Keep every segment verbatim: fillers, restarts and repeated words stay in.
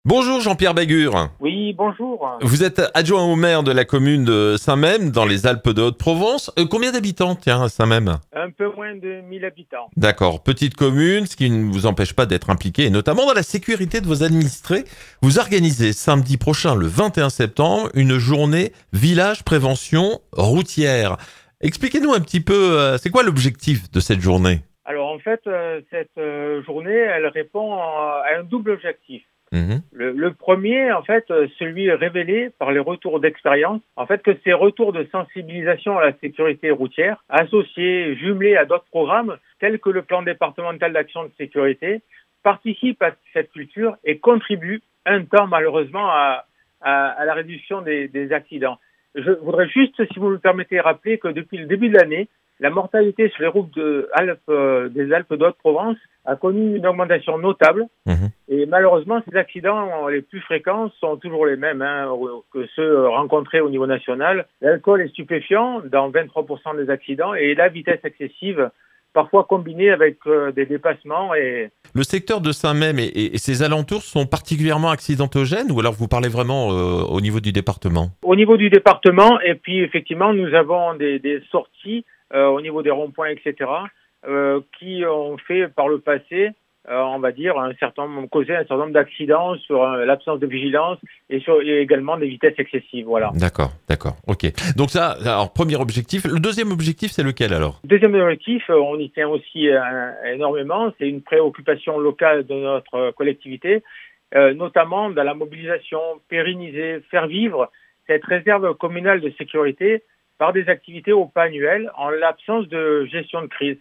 Bonjour Jean-Pierre Bagur. Oui, bonjour. Vous êtes adjoint au maire de la commune de Saint-Même, dans les Alpes de Haute-Provence. Euh, combien d'habitants, tiens, à Saint-Même ? Un peu moins de mille habitants. D'accord, petite commune, ce qui ne vous empêche pas d'être impliqué, et notamment dans la sécurité de vos administrés. Vous organisez samedi prochain, le vingt et un septembre, une journée village prévention routière. Expliquez-nous un petit peu, euh, c'est quoi l'objectif de cette journée ? Alors en fait, euh, cette euh, journée, elle répond à, à un double objectif. Mmh. Le, le premier, en fait, euh, celui révélé par les retours d'expérience, en fait, que ces retours de sensibilisation à la sécurité routière, associés, jumelés à d'autres programmes, tels que le plan départemental d'action de sécurité, participent à cette culture et contribuent un temps, malheureusement, à, à, à la réduction des, des accidents. Je voudrais juste, si vous me permettez, rappeler que depuis le début de l'année, la mortalité sur les routes de Alpes, euh, des Alpes de Haute-Provence a connu une augmentation notable. Mmh. Et malheureusement, ces accidents les plus fréquents sont toujours les mêmes hein, que ceux rencontrés au niveau national. L'alcool est stupéfiant dans vingt-trois pour cent des accidents et la vitesse excessive, parfois combinée avec euh, des dépassements. Et... Le secteur de Saint-Même et, et, et ses alentours sont particulièrement accidentogènes ou alors vous parlez vraiment euh, au niveau du département ? Au niveau du département, et puis effectivement, nous avons des, des sorties euh, au niveau des ronds-points, et cetera, euh, qui ont fait par le passé, euh, on va dire, un certain nombre, causé un certain nombre d'accidents sur euh, l'absence de vigilance et, sur, et également des vitesses excessives. Voilà. D'accord, d'accord, ok. Donc ça, alors premier objectif. Le deuxième objectif, c'est lequel alors ? Deuxième objectif, on y tient aussi euh, énormément, c'est une préoccupation locale de notre collectivité, euh, notamment dans la mobilisation, pérenniser, faire vivre cette réserve communale de sécurité par des activités au pas annuel en l'absence de gestion de crise.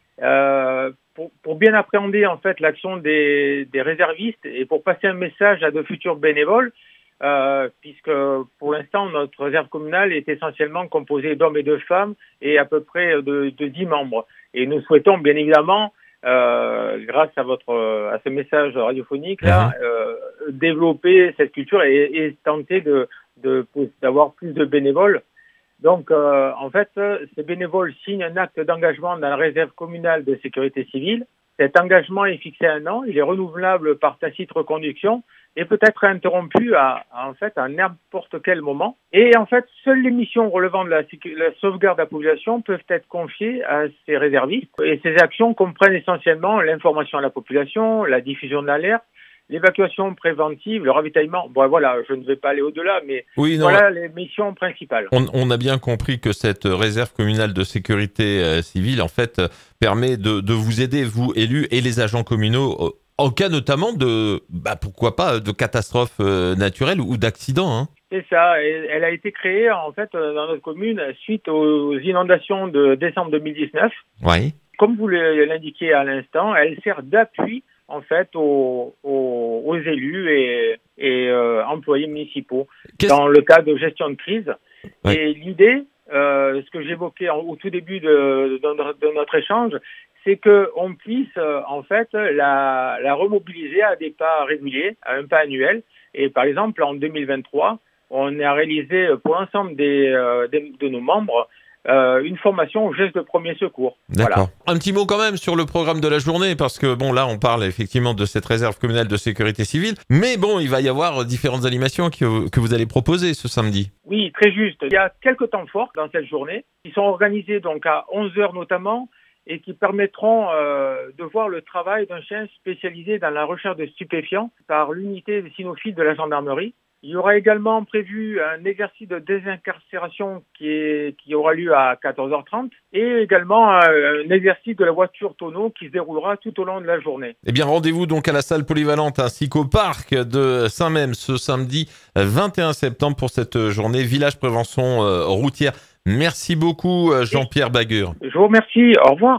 Euh, pour, pour bien appréhender en fait l'action des, des réservistes et pour passer un message à de futurs bénévoles, euh, puisque pour l'instant notre réserve communale est essentiellement composée d'hommes et de femmes et à peu près de, de dix membres. Et nous souhaitons bien évidemment, euh, grâce à votre à ce message radiophonique là, mmh. euh, développer cette culture et, et tenter de, de d'avoir plus de bénévoles. Donc, euh, en fait, ces bénévoles signent un acte d'engagement dans la réserve communale de sécurité civile. Cet engagement est fixé à un an, il est renouvelable par tacite reconduction et peut être interrompu à, à, en fait, à n'importe quel moment. Et en fait, seules les missions relevant de la, la sauvegarde de la population peuvent être confiées à ces réservistes. Et ces actions comprennent essentiellement l'information à la population, la diffusion d'alerte, l'évacuation préventive, le ravitaillement. Bon, voilà, je ne vais pas aller au-delà, mais oui, non, voilà les missions principales. On, on a bien compris que cette réserve communale de sécurité euh, civile, en fait, euh, permet de, de vous aider, vous, élus, et les agents communaux, euh, en cas notamment de, bah, pourquoi pas, de catastrophes euh, naturelles ou d'accidents. Hein. C'est ça. Et elle a été créée, en fait, dans notre commune suite aux inondations de décembre deux mille dix-neuf. Oui. Comme vous l'indiquiez à l'instant, elle sert d'appui en fait aux, aux, aux élus et, et euh, employés municipaux Qu'est-ce... dans le cas de gestion de crise. Ouais. Et l'idée, euh, ce que j'évoquais en, au tout début de, de, de notre échange, c'est qu'on puisse euh, en fait la, la remobiliser à des pas réguliers, à un pas annuel. Et par exemple, en deux mille vingt-trois, on a réalisé pour l'ensemble des, euh, des, de nos membres Euh, une formation au geste de premier secours. D'accord. Voilà. Un petit mot quand même sur le programme de la journée, parce que bon, là, on parle effectivement de cette réserve communale de sécurité civile, mais bon, il va y avoir différentes animations que, que vous allez proposer ce samedi. Oui, très juste. Il y a quelques temps forts dans cette journée, qui sont organisés donc à onze heures notamment, et qui permettront euh, de voir le travail d'un chien spécialisé dans la recherche de stupéfiants par l'unité des cynophiles de la gendarmerie. Il y aura également prévu un exercice de désincarcération qui, est, qui aura lieu à quatorze heures trente et également un exercice de la voiture tonneau qui se déroulera tout au long de la journée. Eh bien, rendez-vous donc à la salle polyvalente ainsi qu'au parc de Saint-Même ce samedi vingt et un septembre pour cette journée Village Prévention euh, routière. Merci beaucoup Jean-Pierre Bagur. Je vous remercie. Au revoir.